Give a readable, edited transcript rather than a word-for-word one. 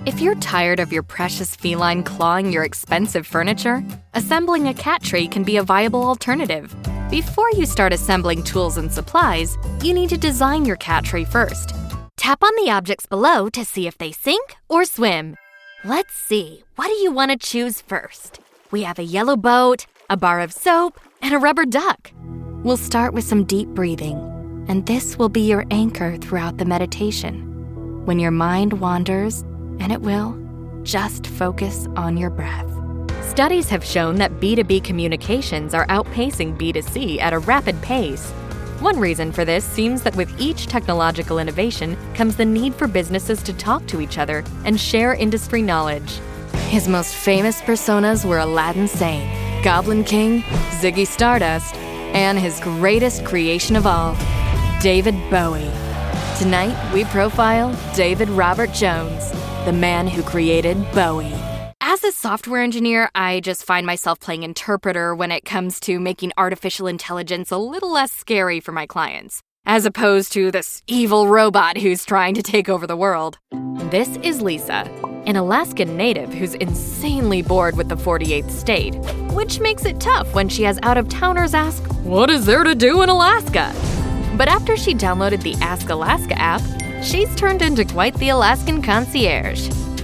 If you're tired of your precious feline clawing your expensive furniture, assembling a cat tree can be a viable alternative. Before you start assembling tools and supplies, you need to design your cat tree first. Tap on the objects below to see if they sink or swim. Let's see, what do you want to choose first? We have a yellow boat, a bar of soap, and a rubber duck. We'll start with some deep breathing, and this will be your anchor throughout the meditation. When your mind wanders, and it will, just focus on your breath. Studies have shown that B2B communications are outpacing B2C at a rapid pace. One reason for this seems that with each technological innovation comes the need for businesses to talk to each other and share industry knowledge. His most famous personas were Aladdin Sane, Goblin King, Ziggy Stardust, and his greatest creation of all, David Bowie. Tonight, we profile David Robert Jones, the man who created Bowie. As a software engineer, I just find myself playing interpreter when it comes to making artificial intelligence a little less scary for my clients, as opposed to this evil robot who's trying to take over the world. This is Lisa, an Alaskan native who's insanely bored with the 48th state, which makes it tough when she has out-of-towners ask, "What is there to do in Alaska?" But after she downloaded the Ask Alaska app, she's turned into quite the Alaskan concierge.